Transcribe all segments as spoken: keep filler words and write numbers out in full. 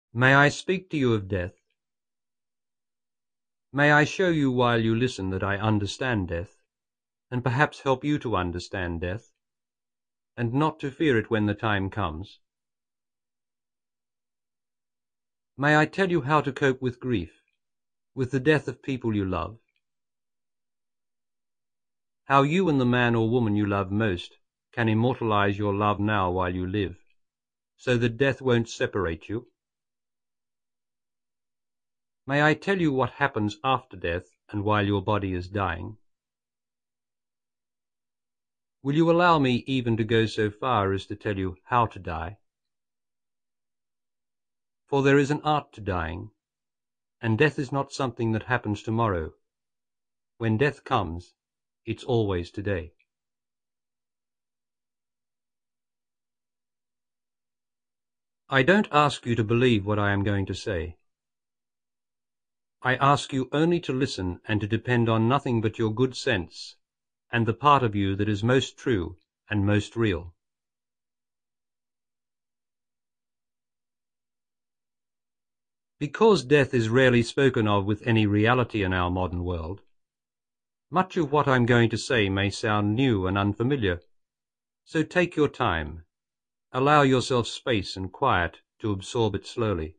May I speak to you of death? May I show you while you listen that I understand death, and perhaps help you to understand death, and not to fear it when the time comes? May I tell you how to cope with grief, with the death of people you love? How you and the man or woman you love most can immortalize your love now while you live, so that death won't separate you? May I tell you what happens after death and while your body is dying? Will you allow me even to go so far as to tell you how to die? For there is an art to dying, and death is not something that happens tomorrow. When death comes, it's always today. I don't ask you to believe what I am going to say. I ask you only to listen and to depend on nothing but your good sense and the part of you that is most true and most real. Because death is rarely spoken of with any reality in our modern world, much of what I'm going to say may sound new and unfamiliar, so take your time. Allow yourself space and quiet to absorb it slowly.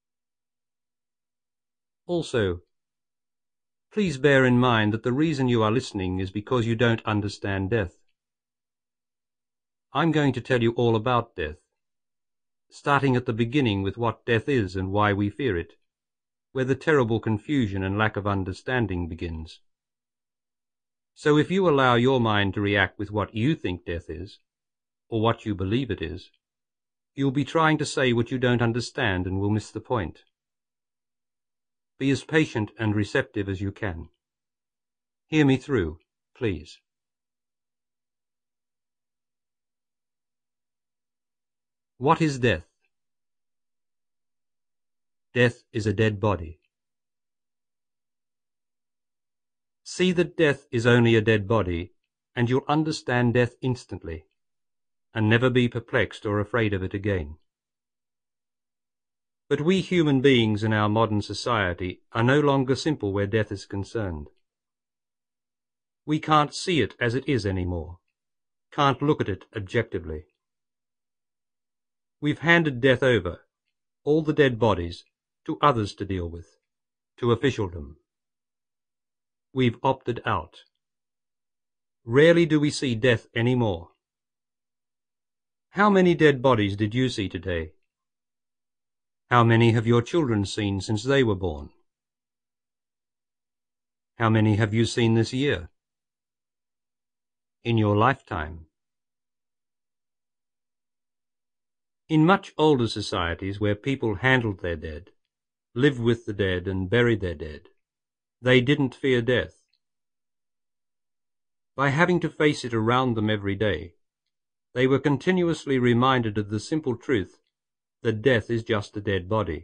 Also, please bear in mind that the reason you are listening is because you don't understand death. I'm going to tell you all about death, starting at the beginning with what death is and why we fear it, where the terrible confusion and lack of understanding begins. So if you allow your mind to react with what you think death is, or what you believe it is, you'll be trying to say what you don't understand and will miss the point. Be as patient and receptive as you can. Hear me through, please. What is death? Death is a dead body. See that death is only a dead body, and you'll understand death instantly, and never be perplexed or afraid of it again. But we human beings in our modern society are no longer simple where death is concerned. We can't see it as it is anymore, can't look at it objectively. We've handed death over, all the dead bodies, to others to deal with, to officialdom. We've opted out. Rarely do we see death anymore. How many dead bodies did you see today? How many have your children seen since they were born? How many have you seen this year? In your lifetime? In much older societies where people handled their dead, lived with the dead and buried their dead, they didn't fear death. By having to face it around them every day, they were continuously reminded of the simple truth that death is just a dead body.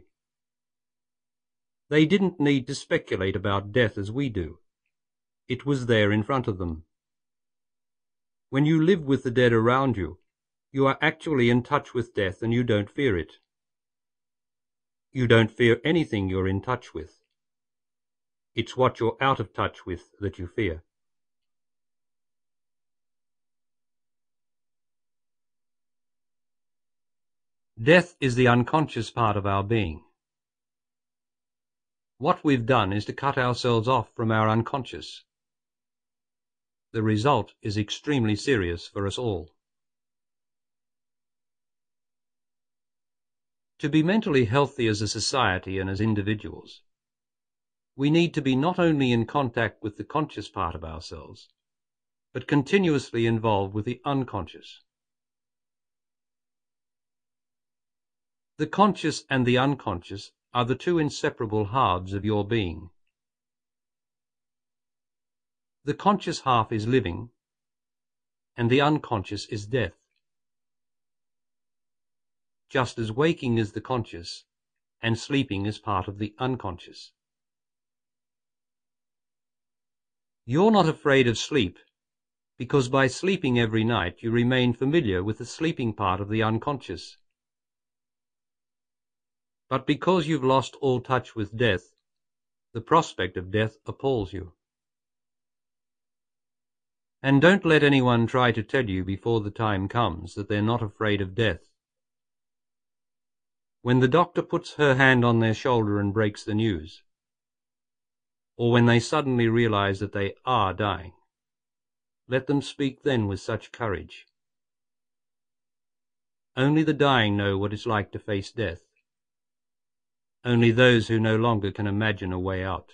They didn't need to speculate about death as we do. It was there in front of them. When you live with the dead around you, you are actually in touch with death and you don't fear it. You don't fear anything you're in touch with. It's what you're out of touch with that you fear. Death is the unconscious part of our being. What we've done is to cut ourselves off from our unconscious. The result is extremely serious for us all. To be mentally healthy as a society and as individuals, we need to be not only in contact with the conscious part of ourselves, but continuously involved with the unconscious. The conscious and the unconscious are the two inseparable halves of your being. The conscious half is living, and the unconscious is death. Just as waking is the conscious, and sleeping is part of the unconscious. You're not afraid of sleep, because by sleeping every night you remain familiar with the sleeping part of the unconscious. But because you've lost all touch with death, the prospect of death appalls you. And don't let anyone try to tell you before the time comes that they're not afraid of death. When the doctor puts her hand on their shoulder and breaks the news, or when they suddenly realize that they are dying, let them speak then with such courage. Only the dying know what it's like to face death. Only those who no longer can imagine a way out.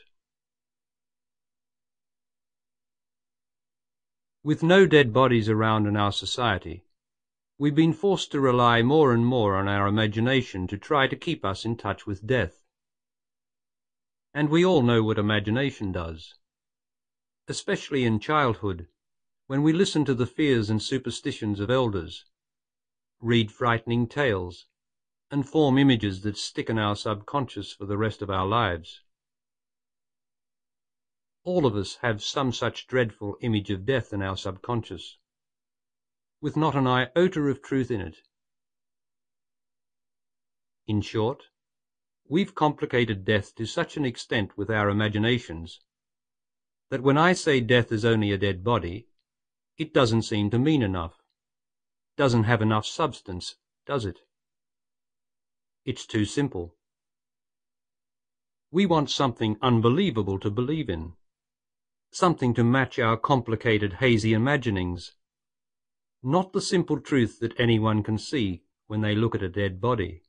With no dead bodies around in our society, we've been forced to rely more and more on our imagination to try to keep us in touch with death. And we all know what imagination does, especially in childhood, when we listen to the fears and superstitions of elders, read frightening tales, and form images that stick in our subconscious for the rest of our lives. All of us have some such dreadful image of death in our subconscious, with not an iota of truth in it. In short, we've complicated death to such an extent with our imaginations that when I say death is only a dead body, it doesn't seem to mean enough, doesn't have enough substance, does it? It's too simple. We want something unbelievable to believe in, something to match our complicated, hazy imaginings, not the simple truth that anyone can see when they look at a dead body.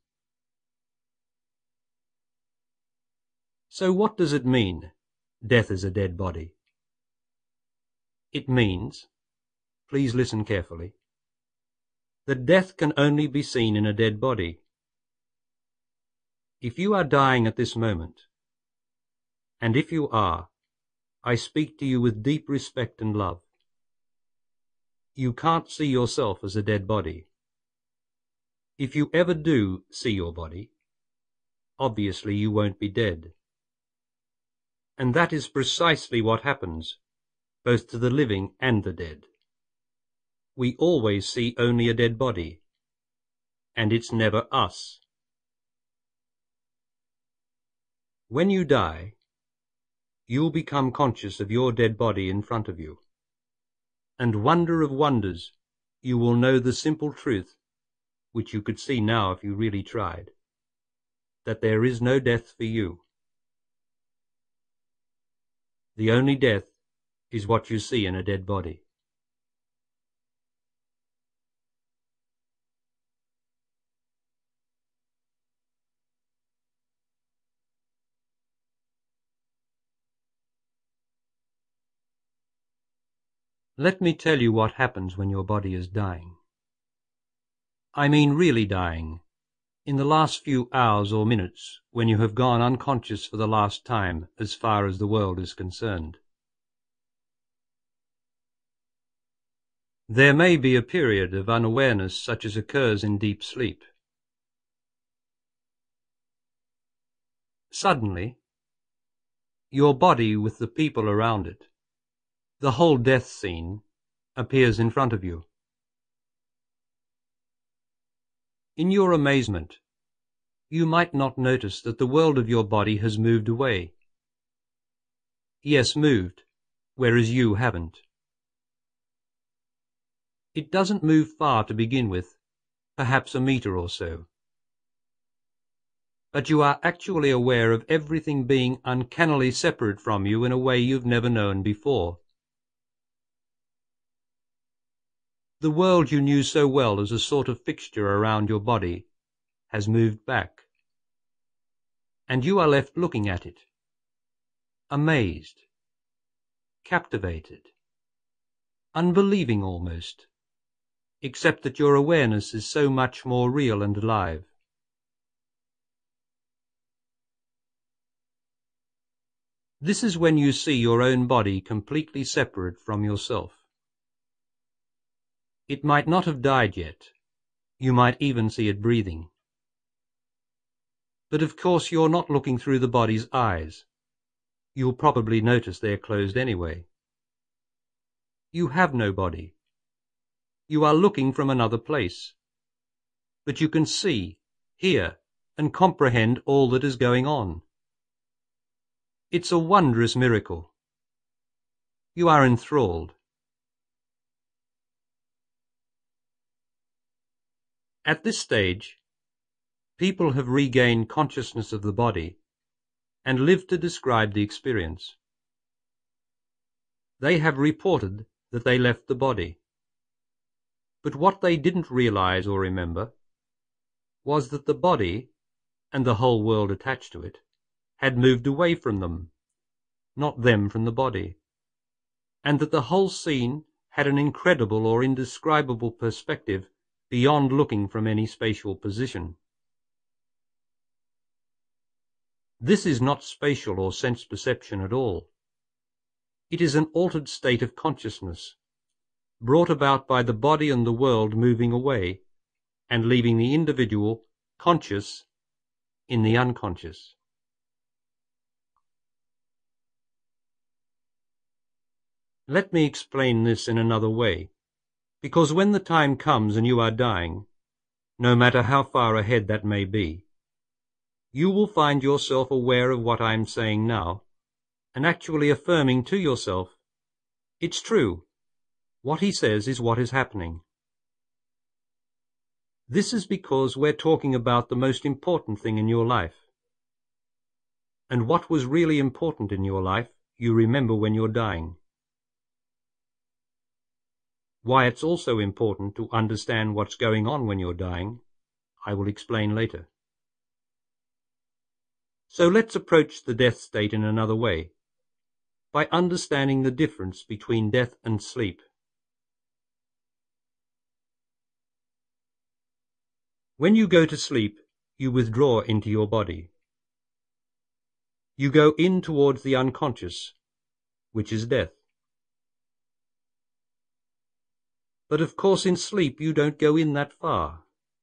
So what does it mean, death is a dead body? It means, please listen carefully, that death can only be seen in a dead body. If you are dying at this moment, and if you are, I speak to you with deep respect and love. You can't see yourself as a dead body. If you ever do see your body, obviously you won't be dead. And that is precisely what happens, both to the living and the dead. We always see only a dead body, and it's never us. When you die, you'll become conscious of your dead body in front of you. And wonder of wonders, you will know the simple truth, which you could see now if you really tried, that there is no death for you. The only death is what you see in a dead body. Let me tell you what happens when your body is dying. I mean really dying, in the last few hours or minutes when you have gone unconscious for the last time as far as the world is concerned. There may be a period of unawareness such as occurs in deep sleep. Suddenly, your body with the people around it, the whole death scene, appears in front of you. In your amazement, you might not notice that the world of your body has moved away. Yes, moved, whereas you haven't. It doesn't move far to begin with, perhaps a meter or so. But you are actually aware of everything being uncannily separate from you in a way you've never known before. The world you knew so well as a sort of fixture around your body has moved back, and you are left looking at it, amazed, captivated, unbelieving almost, except that your awareness is so much more real and alive. This is when you see your own body completely separate from yourself. It might not have died yet. You might even see it breathing. But of course you're not looking through the body's eyes. You'll probably notice they're closed anyway. You have no body. You are looking from another place. But you can see, hear, and comprehend all that is going on. It's a wondrous miracle. You are enthralled. At this stage, people have regained consciousness of the body and live to describe the experience. They have reported that they left the body. But what they didn't realize or remember was that the body, and the whole world attached to it, had moved away from them, not them from the body, and that the whole scene had an incredible or indescribable perspective beyond looking from any spatial position. This is not spatial or sense perception at all. It is an altered state of consciousness, brought about by the body and the world moving away, and leaving the individual conscious in the unconscious. Let me explain this in another way, because when the time comes and you are dying, no matter how far ahead that may be, you will find yourself aware of what I am saying now, and actually affirming to yourself, it's true, what he says is what is happening. This is because we're talking about the most important thing in your life. And what was really important in your life, you remember when you're dying. Why it's also important to understand what's going on when you're dying, I will explain later. So let's approach the death state in another way, by understanding the difference between death and sleep. When you go to sleep, you withdraw into your body. You go in towards the unconscious, which is death. But of course in sleep you don't go in that far.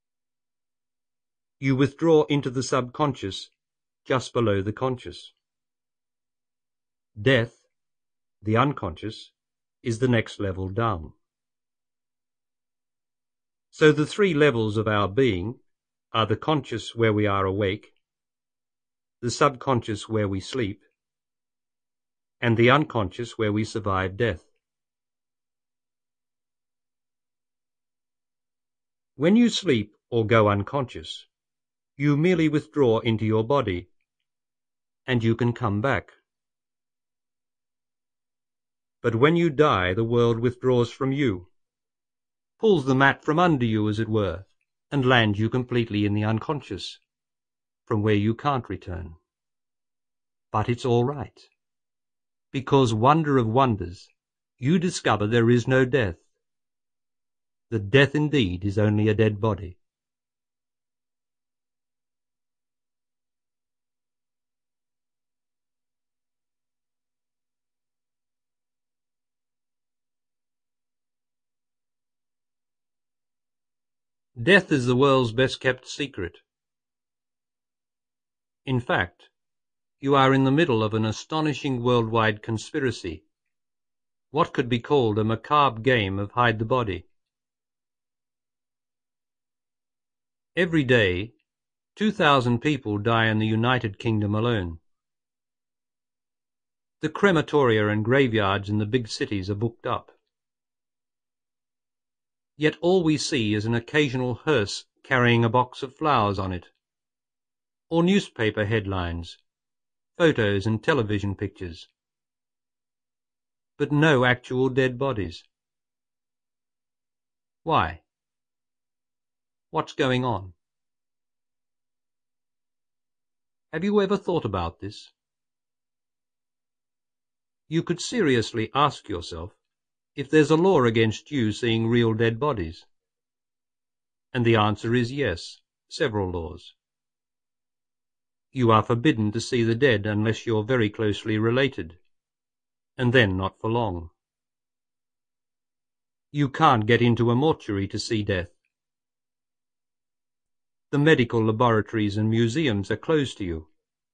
You withdraw into the subconscious, just below the conscious. Death, the unconscious, is the next level down. So the three levels of our being are the conscious where we are awake, the subconscious where we sleep, and the unconscious where we survive death. When you sleep or go unconscious, you merely withdraw into your body, and you can come back. But when you die, the world withdraws from you, pulls the mat from under you, as it were, and lands you completely in the unconscious, from where you can't return. But it's all right, because, wonder of wonders, you discover there is no death. That death indeed is only a dead body. Death is the world's best-kept secret. In fact, you are in the middle of an astonishing worldwide conspiracy, what could be called a macabre game of hide the body. Every day, two thousand people die in the United Kingdom alone. The crematoria and graveyards in the big cities are booked up. Yet all we see is an occasional hearse carrying a box of flowers on it, or newspaper headlines, photos and television pictures, but no actual dead bodies. Why? What's going on? Have you ever thought about this? You could seriously ask yourself if there's a law against you seeing real dead bodies. And the answer is yes, several laws. You are forbidden to see the dead unless you're very closely related, and then not for long. You can't get into a mortuary to see death. The medical laboratories and museums are closed to you.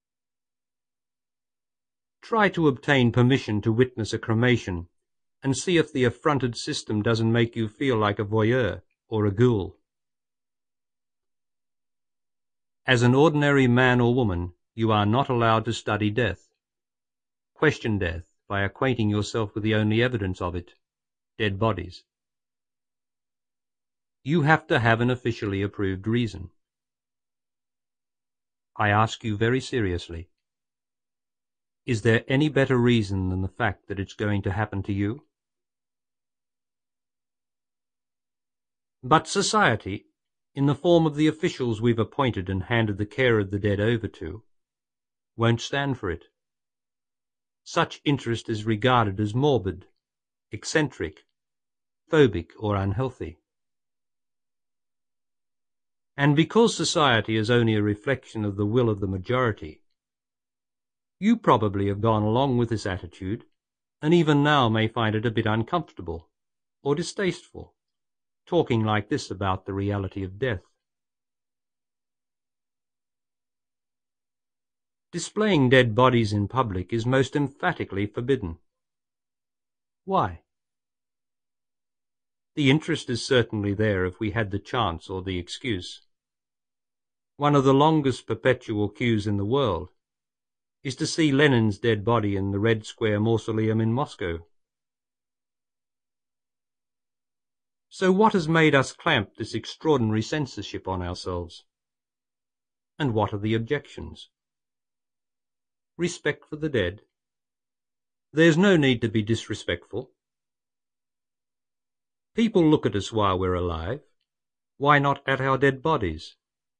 Try to obtain permission to witness a cremation, and see if the affronted system doesn't make you feel like a voyeur or a ghoul. As an ordinary man or woman, you are not allowed to study death. Question death by acquainting yourself with the only evidence of it, dead bodies. You have to have an officially approved reason. I ask you very seriously, is there any better reason than the fact that it's going to happen to you? But society, in the form of the officials we've appointed and handed the care of the dead over to, won't stand for it. Such interest is regarded as morbid, eccentric, phobic, or unhealthy. And because society is only a reflection of the will of the majority, you probably have gone along with this attitude, and even now may find it a bit uncomfortable or distasteful, talking like this about the reality of death. Displaying dead bodies in public is most emphatically forbidden. Why? The interest is certainly there if we had the chance or the excuse. One of the longest perpetual queues in the world is to see Lenin's dead body in the Red Square Mausoleum in Moscow. So what has made us clamp this extraordinary censorship on ourselves? And what are the objections? Respect for the dead. There's no need to be disrespectful. People look at us while we're alive. Why not at our dead bodies?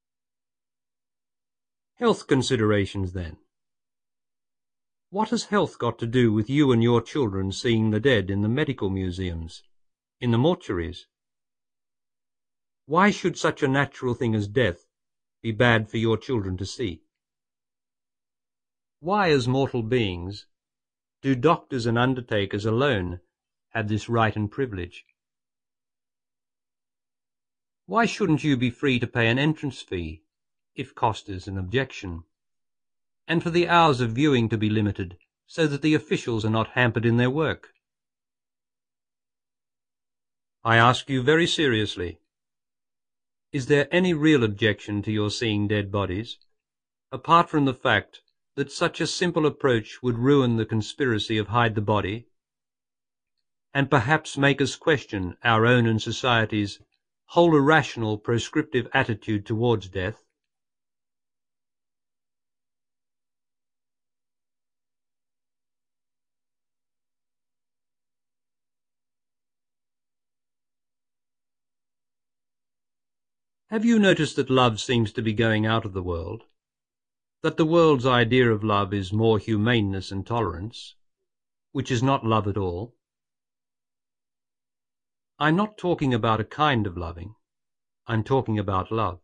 Health considerations, then. What has health got to do with you and your children seeing the dead in the medical museums, in the mortuaries? Why should such a natural thing as death be bad for your children to see? Why, as mortal beings, do doctors and undertakers alone have this right and privilege? Why shouldn't you be free to pay an entrance fee, if cost is an objection, and for the hours of viewing to be limited so that the officials are not hampered in their work? I ask you very seriously, is there any real objection to your seeing dead bodies, apart from the fact that such a simple approach would ruin the conspiracy of hide the body, and perhaps make us question our own and society's whole irrational proscriptive attitude towards death? Have you noticed that love seems to be going out of the world? That the world's idea of love is more humaneness and tolerance, which is not love at all? I'm not talking about a kind of loving. I'm talking about love.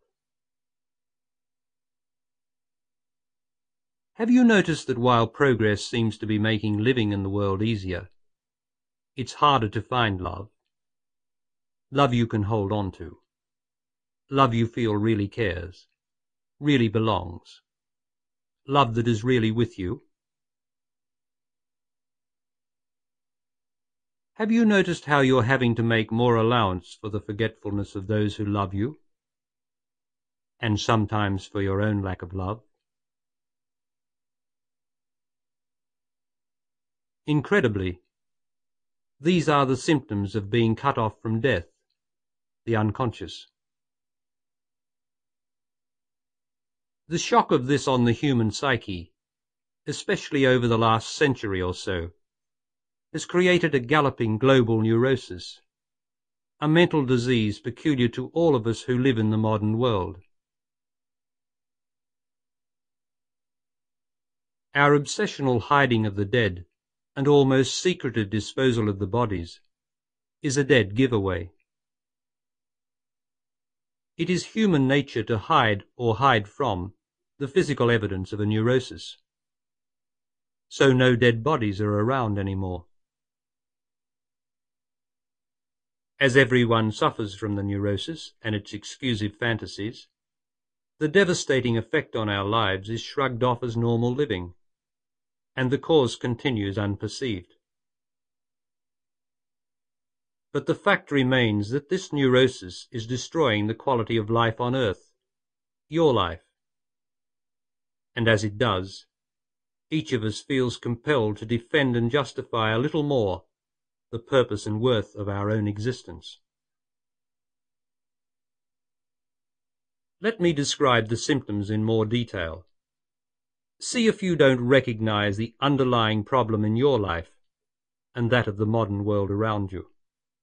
Have you noticed that while progress seems to be making living in the world easier, it's harder to find love? Love you can hold on to. Love you feel really cares, really belongs. Love that is really with you. Have you noticed how you're having to make more allowance for the forgetfulness of those who love you, and sometimes for your own lack of love? Incredibly, these are the symptoms of being cut off from death, the unconscious. The shock of this on the human psyche, especially over the last century or so, has created a galloping global neurosis, a mental disease peculiar to all of us who live in the modern world. Our obsessional hiding of the dead and almost secretive disposal of the bodies is a dead giveaway. It is human nature to hide or hide from the physical evidence of a neurosis. So no dead bodies are around anymore. As everyone suffers from the neurosis and its exclusive fantasies, the devastating effect on our lives is shrugged off as normal living, and the cause continues unperceived. But the fact remains that this neurosis is destroying the quality of life on earth, your life, And as it does, each of us feels compelled to defend and justify a little more the purpose and worth of our own existence. Let me describe the symptoms in more detail. See if you don't recognize the underlying problem in your life and that of the modern world around you.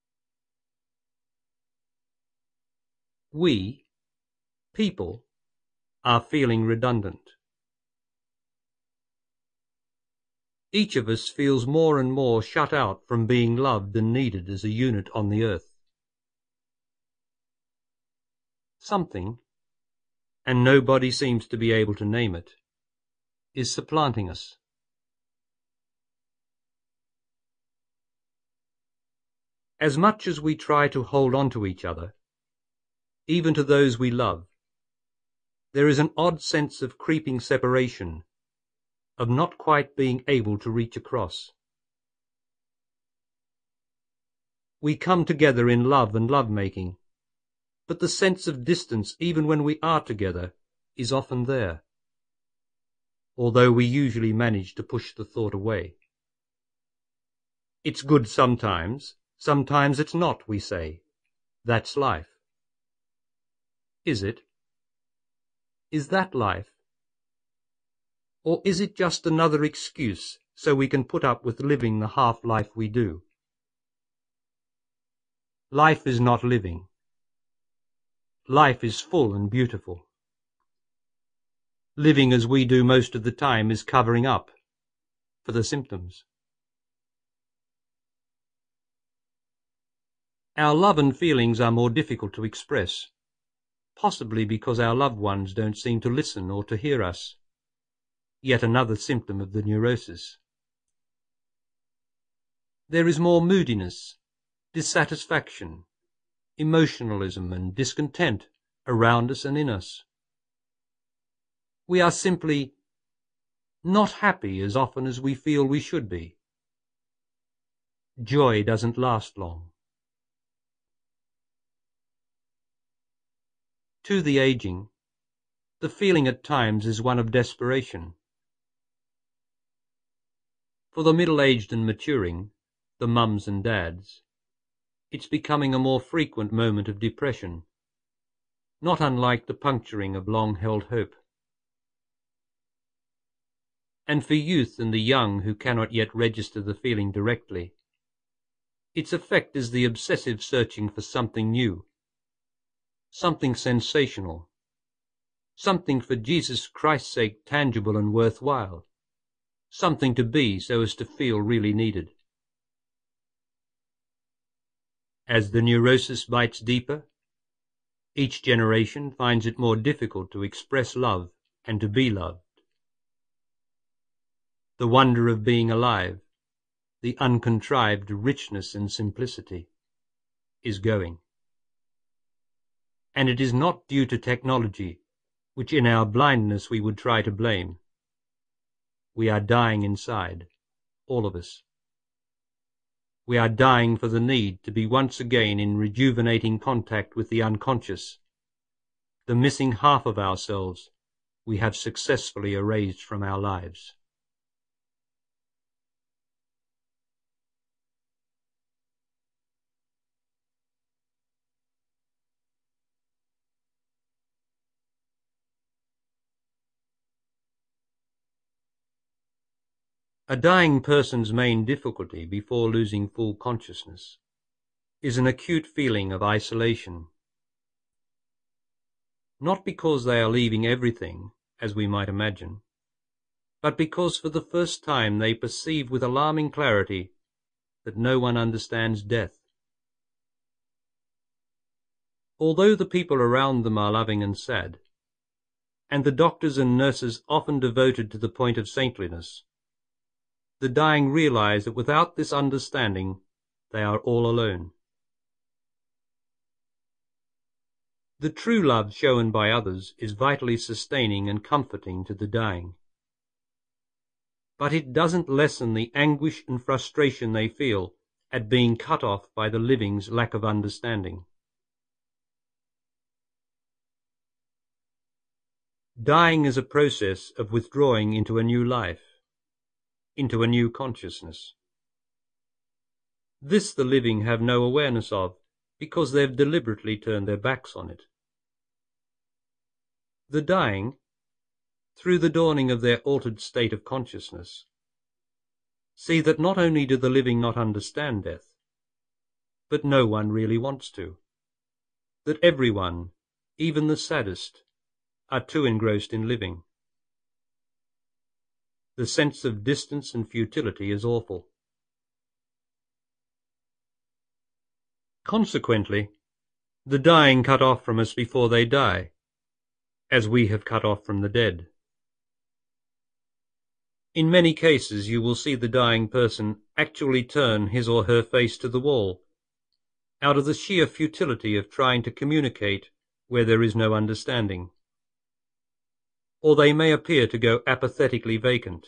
We, people, are feeling redundant. Each of us feels more and more shut out from being loved and needed as a unit on the earth. Something, and nobody seems to be able to name it, is supplanting us. As much as we try to hold on to each other, even to those we love, there is an odd sense of creeping separation, of not quite being able to reach across. We come together in love and love-making, but the sense of distance, even when we are together, is often there, although we usually manage to push the thought away. It's good sometimes, sometimes it's not, we say. That's life. Is it? Is that life? Or is it just another excuse so we can put up with living the half-life we do? Life is not living. Life is full and beautiful. Living as we do most of the time is covering up for the symptoms. Our love and feelings are more difficult to express, possibly because our loved ones don't seem to listen or to hear us. Yet another symptom of the neurosis. There is more moodiness, dissatisfaction, emotionalism and discontent around us and in us. We are simply not happy as often as we feel we should be. Joy doesn't last long. To the aging, the feeling at times is one of desperation. For the middle-aged and maturing, the mums and dads, it's becoming a more frequent moment of depression, not unlike the puncturing of long-held hope. And for youth and the young who cannot yet register the feeling directly, its effect is the obsessive searching for something new, something sensational, something for Jesus Christ's sake tangible and worthwhile, something to be so as to feel really needed. As the neurosis bites deeper, each generation finds it more difficult to express love and to be loved. The wonder of being alive, the uncontrived richness and simplicity, is going. And it is not due to technology, which in our blindness we would try to blame. We are dying inside, all of us. We are dying for the need to be once again in rejuvenating contact with the unconscious, the missing half of ourselves we have successfully erased from our lives. A dying person's main difficulty before losing full consciousness is an acute feeling of isolation. Not because they are leaving everything, as we might imagine, but because for the first time they perceive with alarming clarity that no one understands death. Although the people around them are loving and sad, and the doctors and nurses often devoted to the point of saintliness, the dying realize that without this understanding, they are all alone. The true love shown by others is vitally sustaining and comforting to the dying. But it doesn't lessen the anguish and frustration they feel at being cut off by the living's lack of understanding. Dying is a process of withdrawing into a new life, into a new consciousness. This the living have no awareness of, because they've deliberately turned their backs on it. The dying, through the dawning of their altered state of consciousness, see that not only do the living not understand death, but no one really wants to. That everyone, even the saddest, are too engrossed in living. The sense of distance and futility is awful. Consequently, the dying cut off from us before they die, as we have cut off from the dead. In many cases you will see the dying person actually turn his or her face to the wall, out of the sheer futility of trying to communicate where there is no understanding. Or they may appear to go apathetically vacant.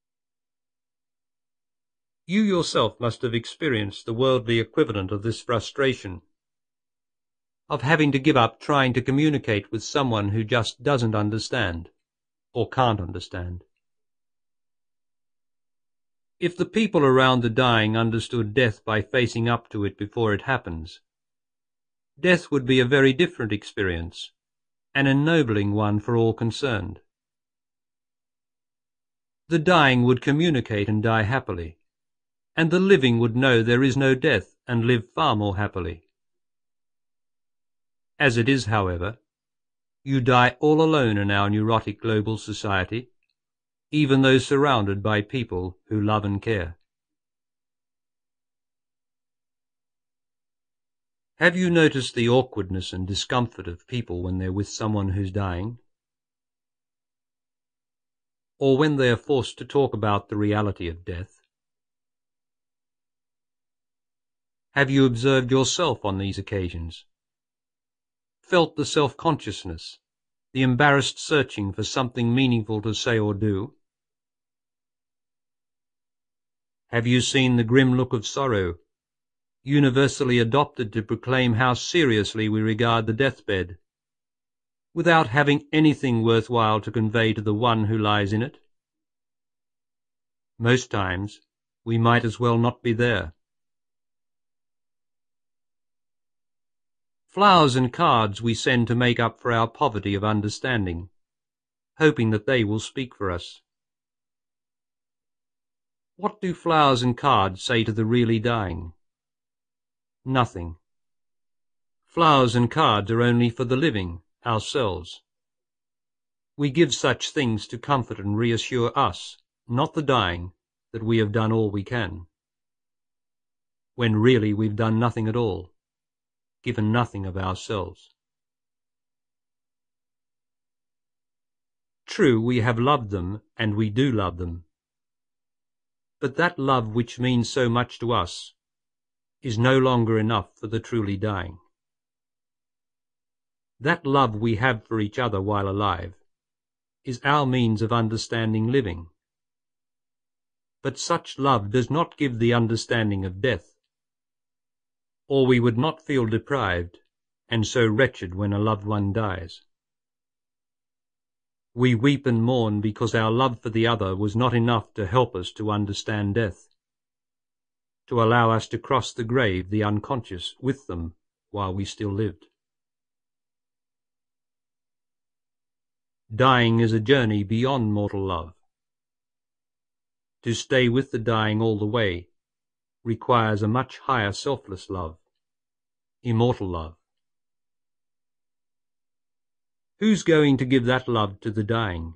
You yourself must have experienced the worldly equivalent of this frustration, of having to give up trying to communicate with someone who just doesn't understand, or can't understand. If the people around the dying understood death by facing up to it before it happens, death would be a very different experience, an ennobling one for all concerned. The dying would communicate and die happily, and the living would know there is no death and live far more happily. As it is, however, you die all alone in our neurotic global society, even though surrounded by people who love and care. Have you noticed the awkwardness and discomfort of people when they're with someone who's dying? Or when they are forced to talk about the reality of death? Have you observed yourself on these occasions? Felt the self-consciousness, the embarrassed searching for something meaningful to say or do? Have you seen the grim look of sorrow, universally adopted to proclaim how seriously we regard the deathbed, without having anything worthwhile to convey to the one who lies in it? Most times, we might as well not be there. Flowers and cards we send to make up for our poverty of understanding, hoping that they will speak for us. What do flowers and cards say to the really dying? Nothing. Flowers and cards are only for the living, ourselves. We give such things to comfort and reassure us, not the dying, that we have done all we can, when really we've done nothing at all, given nothing of ourselves. True, we have loved them, and we do love them. But that love which means so much to us is no longer enough for the truly dying. That love we have for each other while alive is our means of understanding living. But such love does not give the understanding of death, or we would not feel deprived and so wretched when a loved one dies. We weep and mourn because our love for the other was not enough to help us to understand death, to allow us to cross the grave, the unconscious, with them while we still lived. Dying is a journey beyond mortal love. To stay with the dying all the way requires a much higher selfless love, immortal love. Who's going to give that love to the dying?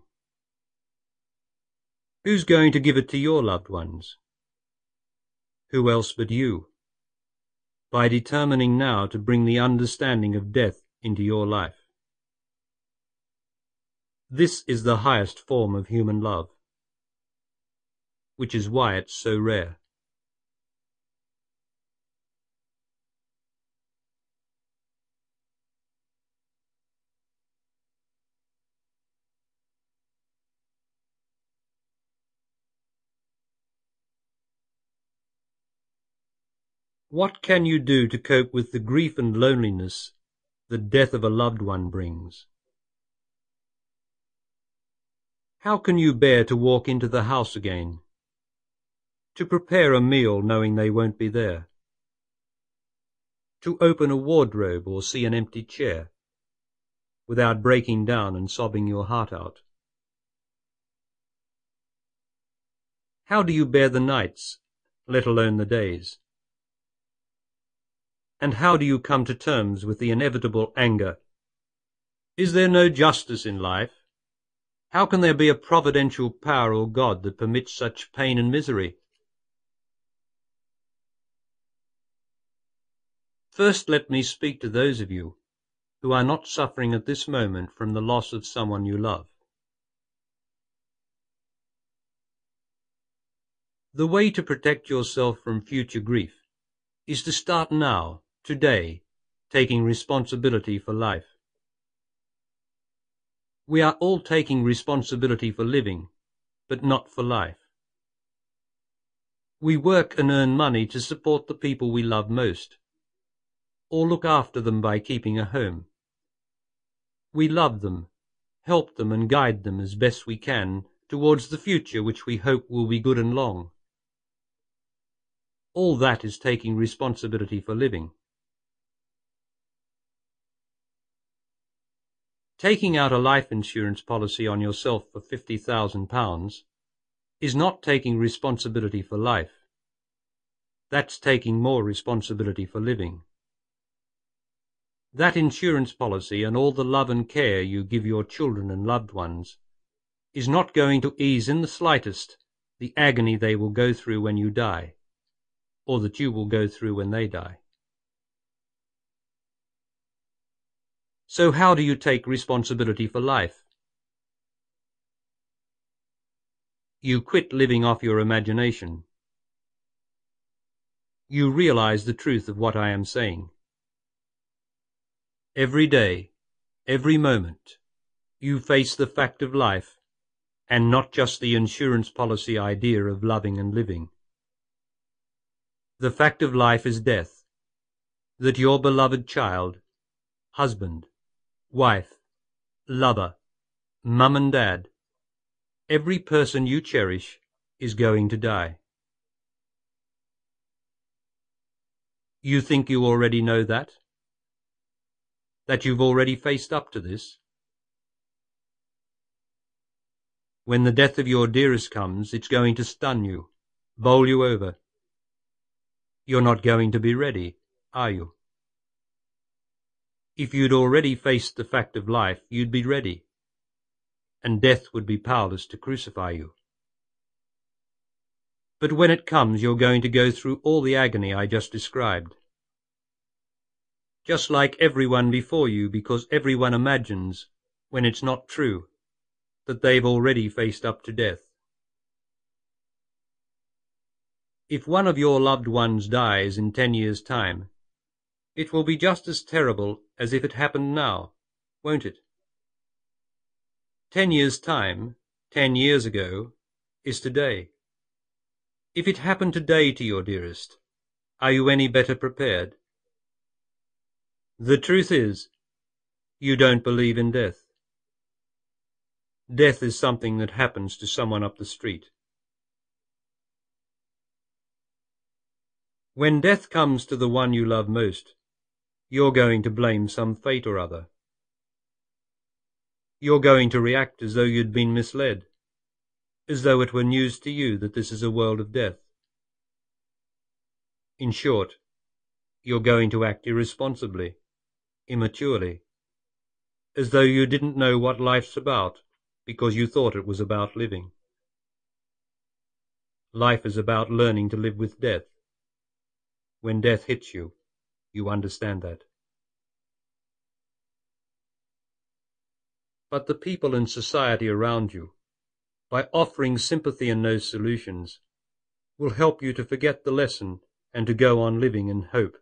Who's going to give it to your loved ones? Who else but you, by determining now to bring the understanding of death into your life? This is the highest form of human love, which is why it's so rare. What can you do to cope with the grief and loneliness the death of a loved one brings? How can you bear to walk into the house again? To prepare a meal knowing they won't be there? To open a wardrobe or see an empty chair, without breaking down and sobbing your heart out? How do you bear the nights, let alone the days? And how do you come to terms with the inevitable anger? Is there no justice in life? How can there be a providential power or God that permits such pain and misery? First, let me speak to those of you who are not suffering at this moment from the loss of someone you love. The way to protect yourself from future grief is to start now, today, taking responsibility for life. We are all taking responsibility for living, but not for life. We work and earn money to support the people we love most, or look after them by keeping a home. We love them, help them and guide them as best we can towards the future which we hope will be good and long. All that is taking responsibility for living. Taking out a life insurance policy on yourself for fifty thousand pounds is not taking responsibility for life. That's taking more responsibility for living. That insurance policy and all the love and care you give your children and loved ones is not going to ease in the slightest the agony they will go through when you die, or that you will go through when they die. So how do you take responsibility for life? You quit living off your imagination. You realize the truth of what I am saying. Every day, every moment, you face the fact of life, and not just the insurance policy idea of loving and living. The fact of life is death, that your beloved child, husband, wife, lover, mum and dad, every person you cherish is going to die. You think you already know that? That you've already faced up to this? When the death of your dearest comes, it's going to stun you, bowl you over. You're not going to be ready, are you? If you'd already faced the fact of life, you'd be ready, and death would be powerless to crucify you. But when it comes, you're going to go through all the agony I just described. Just like everyone before you, because everyone imagines, when it's not true, that they've already faced up to death. If one of your loved ones dies in ten years' time, it will be just as terrible as if it happened now, won't it? Ten years' time, ten years ago, is today. If it happened today to your dearest, are you any better prepared? The truth is, you don't believe in death. Death is something that happens to someone up the street. When death comes to the one you love most, you're going to blame some fate or other. You're going to react as though you'd been misled, as though it were news to you that this is a world of death. In short, you're going to act irresponsibly, immaturely, as though you didn't know what life's about because you thought it was about living. Life is about learning to live with death. When death hits you, you understand that. But the people in society around you, by offering sympathy and no solutions, will help you to forget the lesson and to go on living in hope.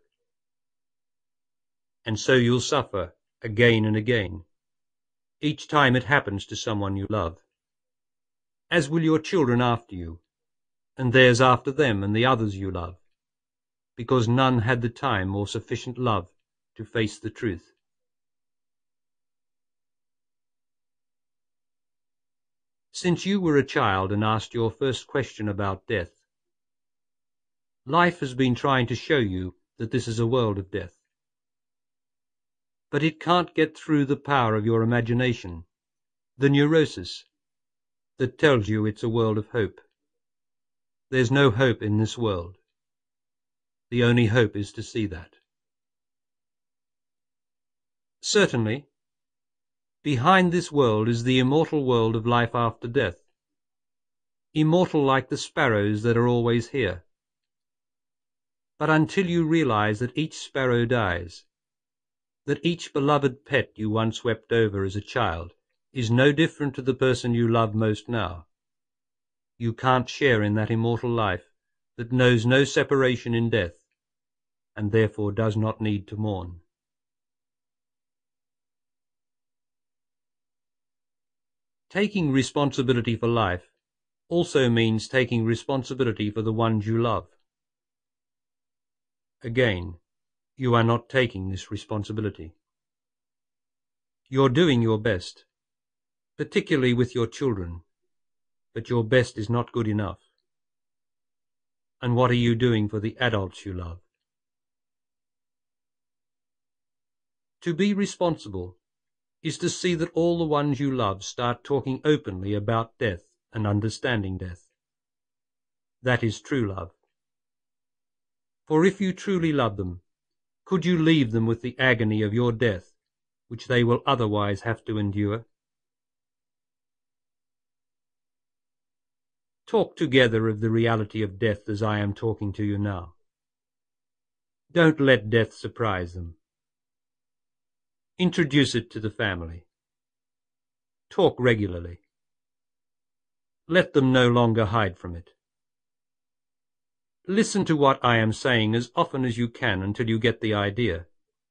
And so you'll suffer again and again, each time it happens to someone you love. As will your children after you, and theirs after them and the others you love, because none had the time or sufficient love to face the truth. Since you were a child and asked your first question about death, life has been trying to show you that this is a world of death. But it can't get through the power of your imagination, the neurosis, that tells you it's a world of hope. There's no hope in this world. The only hope is to see that. Certainly, behind this world is the immortal world of life after death, immortal like the sparrows that are always here. But until you realize that each sparrow dies, that each beloved pet you once wept over as a child is no different to the person you love most now, you can't share in that immortal life that knows no separation in death, and therefore does not need to mourn. Taking responsibility for life also means taking responsibility for the ones you love. Again, you are not taking this responsibility. You're doing your best, particularly with your children, but your best is not good enough. And what are you doing for the adults you love? To be responsible is to see that all the ones you love start talking openly about death and understanding death. That is true love. For if you truly love them, could you leave them with the agony of your death, which they will otherwise have to endure? Talk together of the reality of death as I am talking to you now. Don't let death surprise them. Introduce it to the family. Talk regularly. Let them no longer hide from it. Listen to what I am saying as often as you can until you get the idea.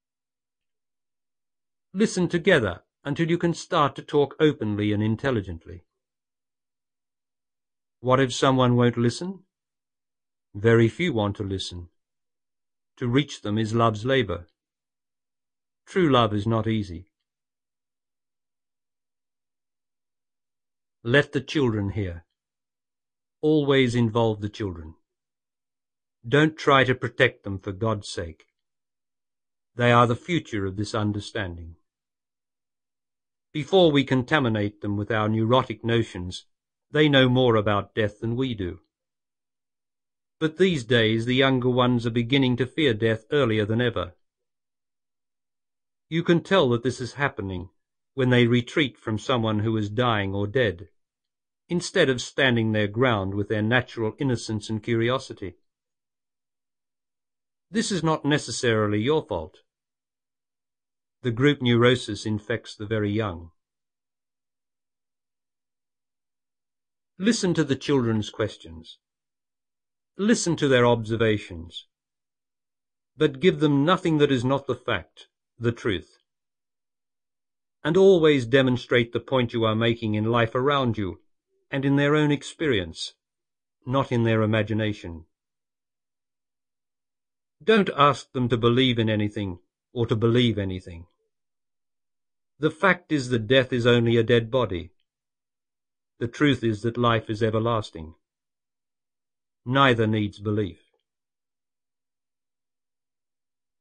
Listen together until you can start to talk openly and intelligently. What if someone won't listen? Very few want to listen. To reach them is love's labor. True love is not easy. Let the children hear. Always involve the children. Don't try to protect them for God's sake. They are the future of this understanding. Before we contaminate them with our neurotic notions, they know more about death than we do. But these days the younger ones are beginning to fear death earlier than ever. You can tell that this is happening when they retreat from someone who is dying or dead, instead of standing their ground with their natural innocence and curiosity. This is not necessarily your fault. The group neurosis infects the very young. Listen to the children's questions. Listen to their observations. But give them nothing that is not the fact, the truth. And always demonstrate the point you are making in life around you and in their own experience, not in their imagination. Don't ask them to believe in anything or to believe anything. The fact is that death is only a dead body. The truth is that life is everlasting. Neither needs belief.